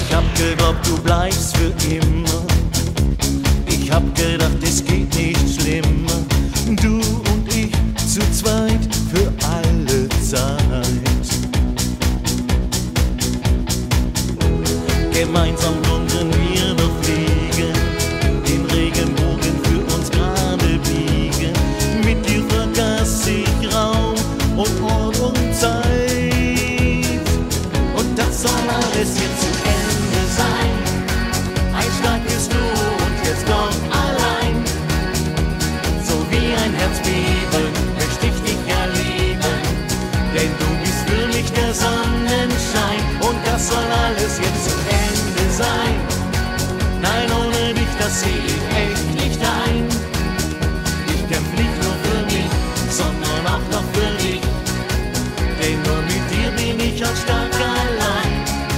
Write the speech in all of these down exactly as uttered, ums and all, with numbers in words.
Ich hab geglaubt, du bleibst für immer. Ich hab gedacht, es geht nicht schlimmer. Du und ich zu zweit für alle Zeit. Gemeinsam konnten wir doch fliegen, den Regenbogen für uns gerade biegen. Mit dir vergaß ich Raum und Ort und Zeit. Und das soll alles jetzt zu Ende sein. Ein starkes Du und jetzt doch allein. So wie ein Herzbeben möchte ich dich erleben. Denn du bist für mich der Sonnenschein. Und das soll alles jetzt zu Ende sein. Nein, ohne dich, das seh ich echt nicht ein. Ich kämpf nicht nur für mich, sondern auch noch für dich. Denn nur mit dir bin ich auch stark allein.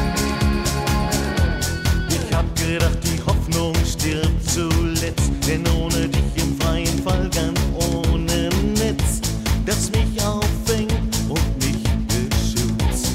Ich hab gedacht, die Hoffnung stirbt zuletzt, denn ohne dich im freien Fall ganz ohne Netz, das mich auffängt und mich beschützt.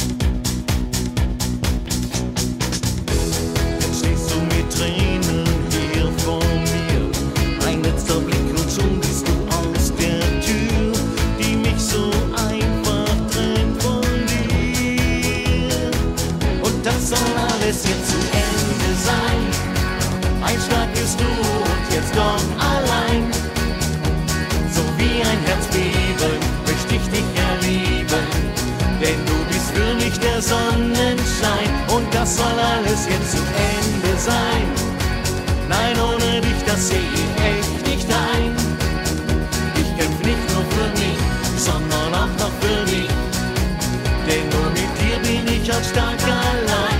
Jetzt stehst du mit Tränen hier vor mir, ein letzter Blick und schon bist du aus der Tür, die mich so einfach trennt von dir. Und das soll alles jetzt zu Ende sein. Ein starkes Du und jetzt doch allein. So wie ein Herzbeben möchte ich dich erleben. Denn du bist für mich der Sonnenschein. Und das soll alles jetzt zu Ende sein. Nein, ohne dich, das seh ich echt nicht ein. Ich kämpf nicht nur für mich, sondern auch noch für dich. Denn nur mit dir bin ich auch stark allein.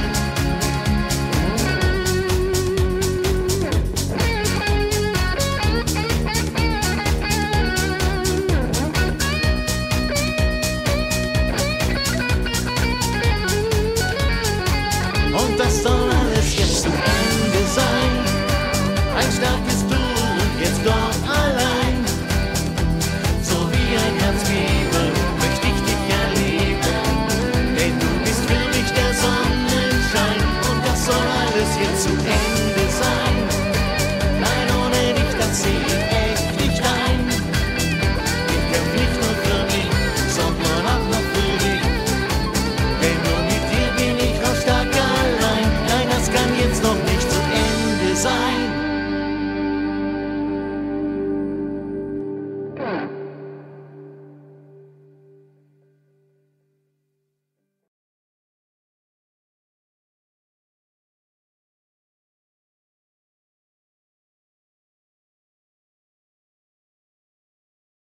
Und das soll alles jetzt zu Ende sein. Ein starkes Du und jetzt doch allein. So wie ein Herzbeben möchte ich dich erleben. Denn du bist für mich der Sonnenschein. Und das soll alles jetzt zu Ende sein. Nein, ohne dich, das seh ich echt nicht ein. Ich kämpf nicht nur für mich, sondern auch noch für dich. Denn nur mit dir bin ich auch stark allein. Nein, das kann jetzt noch nicht zu Ende sein.